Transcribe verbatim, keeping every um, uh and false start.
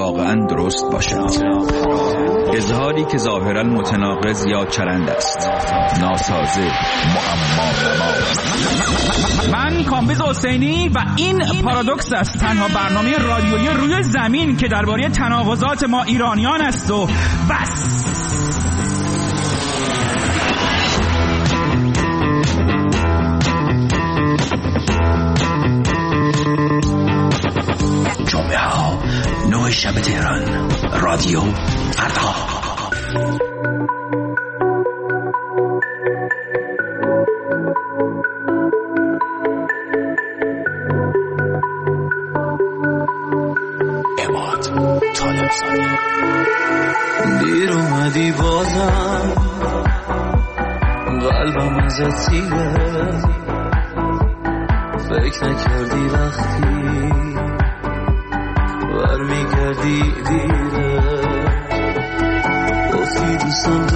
واقعا درست باشد. اظهاری که ظاهرا متناقض یا چرند است، ناسازه، معما نما. من کامبیز حسینی و این پارادوکس است، تنها برنامه رادیویی روی زمین که درباره تناقضات ما ایرانیان است و بس. جمعه ها نه شب تهران، رادیو فردا. اماد طالبزاده. دیر اومدی بازم، قلبم ازت سیره، فکر نکردی وقتی برمیگردی دیره، گفتی دوستم